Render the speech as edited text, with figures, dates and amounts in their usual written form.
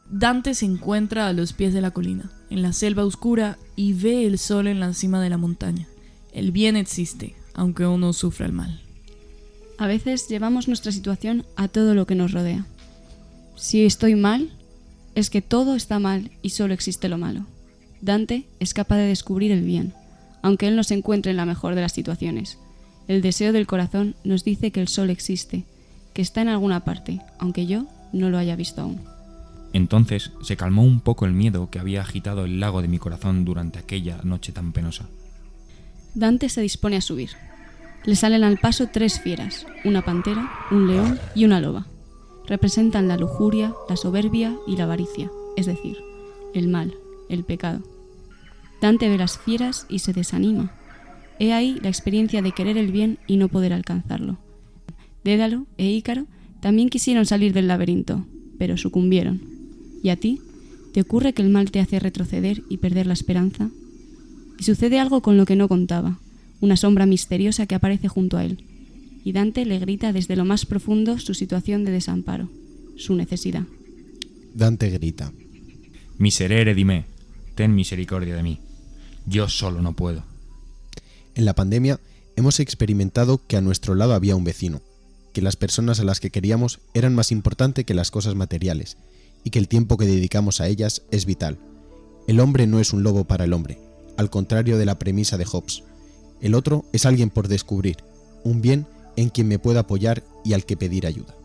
Dante se encuentra a los pies de la colina, en la selva oscura, y ve el sol en la cima de la montaña. El bien existe, aunque uno sufra el mal. A veces llevamos nuestra situación a todo lo que nos rodea. Si estoy mal, es que todo está mal y solo existe lo malo. Dante es capaz de descubrir el bien, aunque él no se encuentre en la mejor de las situaciones. El deseo del corazón nos dice que el sol existe, que está en alguna parte, aunque yo no lo haya visto aún. Entonces se calmó un poco el miedo que había agitado el lago de mi corazón durante aquella noche tan penosa. Dante se dispone a subir. Le salen al paso 3 fieras, una pantera, un león y una loba. Representan la lujuria, la soberbia y la avaricia, es decir, el mal, el pecado. Dante ve las fieras y se desanima. He ahí la experiencia de querer el bien y no poder alcanzarlo. Dédalo e Ícaro también quisieron salir del laberinto, pero sucumbieron. ¿Y a ti? ¿Te ocurre que el mal te hace retroceder y perder la esperanza? Y sucede algo con lo que no contaba, una sombra misteriosa que aparece junto a él, y Dante le grita desde lo más profundo su situación de desamparo, su necesidad. Dante grita: Miserere di me, ten misericordia de mí. Yo solo no puedo. En la pandemia hemos experimentado que a nuestro lado había un vecino, que las personas a las que queríamos eran más importantes que las cosas materiales, y que el tiempo que dedicamos a ellas es vital. El hombre no es un lobo para el hombre, al contrario de la premisa de Hobbes. El otro es alguien por descubrir, un bien en quien me pueda apoyar y al que pedir ayuda.